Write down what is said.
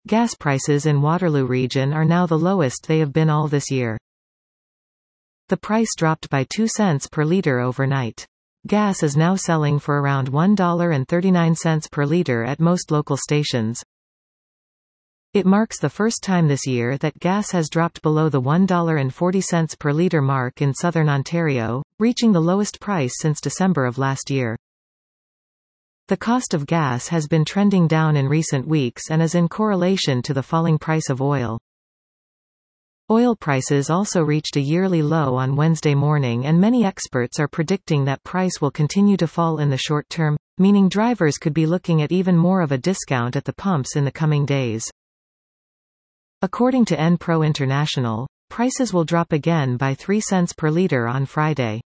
Gas prices in Waterloo region are now the lowest they have been all this year. The price dropped by 2 cents per litre overnight. Gas is now selling for around $1.39 per litre at most local stations. It marks the first time this year that gas has dropped below the $1.40 per litre mark in southern Ontario, reaching the lowest price since December of last year. The cost of gas has been trending down in recent weeks and is in correlation to the falling price of oil. Oil prices also reached a yearly low on Wednesday morning, and many experts are predicting that price will continue to fall in the short term, meaning drivers could be looking at even more of a discount at the pumps in the coming days. According to Enpro International, prices will drop again by 3 cents per litre on Friday.